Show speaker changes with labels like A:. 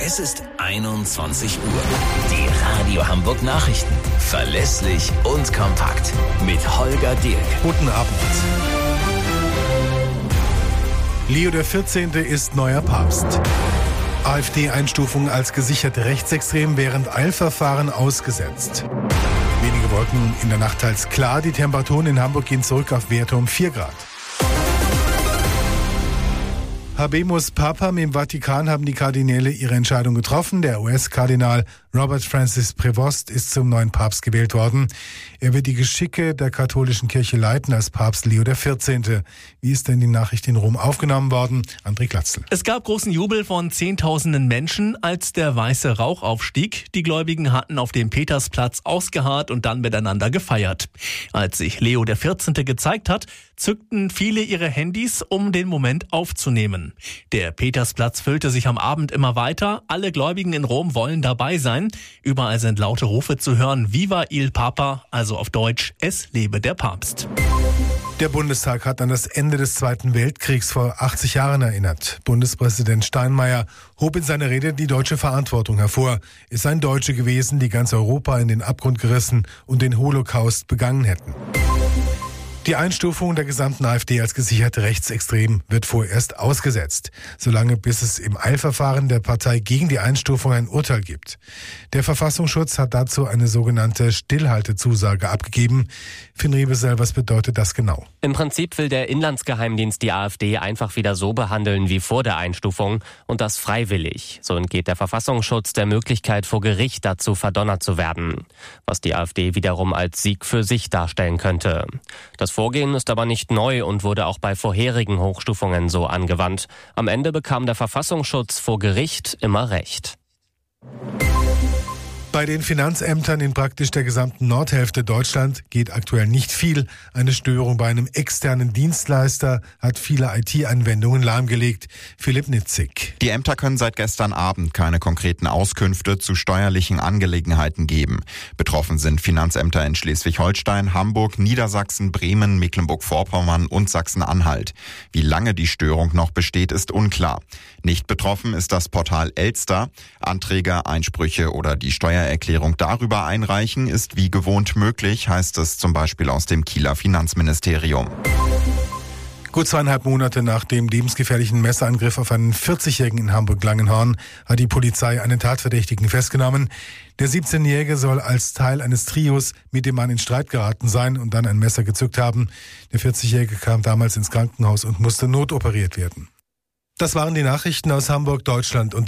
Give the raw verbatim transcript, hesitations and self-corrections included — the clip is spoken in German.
A: Es ist einundzwanzig Uhr. Die Radio Hamburg Nachrichten. Verlässlich und kompakt. Mit Holger Dirk.
B: Guten Abend. Leo der vierzehnte ist neuer Papst. AfD-Einstufung als gesichert rechtsextrem während Eilverfahren ausgesetzt. Wenige Wolken, in der Nacht teils klar. Die Temperaturen in Hamburg gehen zurück auf Werte um vier Grad. Habemus Papam im Vatikan haben die Kardinäle ihre Entscheidung getroffen. Der U S-Kardinal Robert Francis Prevost ist zum neuen Papst gewählt worden. Er wird die Geschicke der katholischen Kirche leiten als Papst Leo der vierzehnte. Wie ist denn die Nachricht in Rom aufgenommen worden? André Glatzel.
C: Es gab großen Jubel von Zehntausenden Menschen, als der weiße Rauch aufstieg. Die Gläubigen hatten auf dem Petersplatz ausgeharrt und dann miteinander gefeiert. Als sich Leo der vierzehnte gezeigt hat, zückten viele ihre Handys, um den Moment aufzunehmen. Der Petersplatz füllte sich am Abend immer weiter. Alle Gläubigen in Rom wollen dabei sein. Überall sind laute Rufe zu hören. Viva il Papa, also auf Deutsch, es lebe der Papst.
B: Der Bundestag hat an das Ende des Zweiten Weltkriegs vor achtzig Jahren erinnert. Bundespräsident Steinmeier hob in seiner Rede die deutsche Verantwortung hervor. Es seien Deutsche gewesen, die ganz Europa in den Abgrund gerissen und den Holocaust begangen hätten. Die Einstufung der gesamten AfD als gesichert rechtsextrem wird vorerst ausgesetzt, solange bis es im Eilverfahren der Partei gegen die Einstufung ein Urteil gibt. Der Verfassungsschutz hat dazu eine sogenannte Stillhaltezusage abgegeben. Finn Riebesel, was bedeutet das genau?
D: Im Prinzip will der Inlandsgeheimdienst die AfD einfach wieder so behandeln wie vor der Einstufung und das freiwillig. So entgeht der Verfassungsschutz der Möglichkeit, vor Gericht dazu verdonnert zu werden, was die AfD wiederum als Sieg für sich darstellen könnte. Das Vorgehen ist aber nicht neu und wurde auch bei vorherigen Hochstufungen so angewandt. Am Ende bekam der Verfassungsschutz vor Gericht immer recht.
B: Bei den Finanzämtern in praktisch der gesamten Nordhälfte Deutschland geht aktuell nicht viel. Eine Störung bei einem externen Dienstleister hat viele I T-Anwendungen lahmgelegt. Philipp Nitzig.
E: Die Ämter können seit gestern Abend keine konkreten Auskünfte zu steuerlichen Angelegenheiten geben. Betroffen sind Finanzämter in Schleswig-Holstein, Hamburg, Niedersachsen, Bremen, Mecklenburg-Vorpommern und Sachsen-Anhalt. Wie lange die Störung noch besteht, ist unklar. Nicht betroffen ist das Portal Elster. Anträge, Einsprüche oder die Steuererklärung darüber einreichen ist wie gewohnt möglich, heißt es zum Beispiel aus dem Kieler Finanzministerium.
B: Gut zweieinhalb Monate nach dem lebensgefährlichen Messerangriff auf einen vierzigjährigen in Hamburg-Langenhorn hat die Polizei einen Tatverdächtigen festgenommen. Der siebzehnjährige soll als Teil eines Trios mit dem Mann in Streit geraten sein und dann ein Messer gezückt haben. Der vierzigjährige kam damals ins Krankenhaus und musste notoperiert werden. Das waren die Nachrichten aus Hamburg, Deutschland und